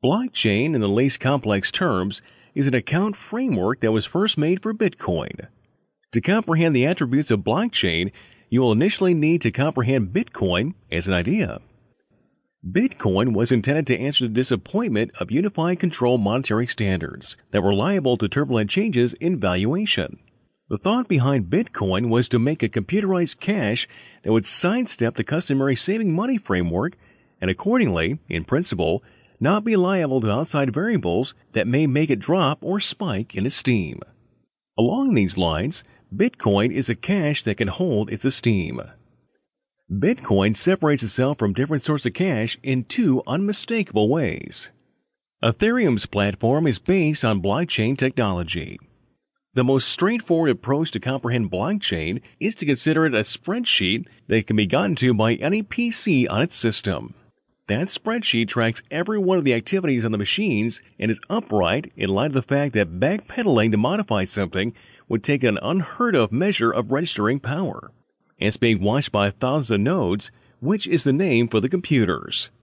Blockchain, in the least complex terms, is an account framework that was first made for Bitcoin. To comprehend the attributes of blockchain, you will initially need to comprehend Bitcoin as an idea. Bitcoin was intended to answer the disappointment of unified control monetary standards that were liable to turbulent changes in valuation. The thought behind Bitcoin was to make a computerized cash that would sidestep the customary saving money framework and accordingly, in principle, not be liable to outside variables that may make it drop or spike in esteem. Along these lines, Bitcoin is a cash that can hold its esteem. Bitcoin separates itself from different sorts of cash in two unmistakable ways. Ethereum's platform is based on blockchain technology. The most straightforward approach to comprehend blockchain is to consider it a spreadsheet that can be gotten to by any PC on its system. That spreadsheet tracks every one of the activities on the machines and is upright in light of the fact that backpedaling to modify something would take an unheard-of measure of registering power. It's being watched by thousands of nodes, which is the name for the computers.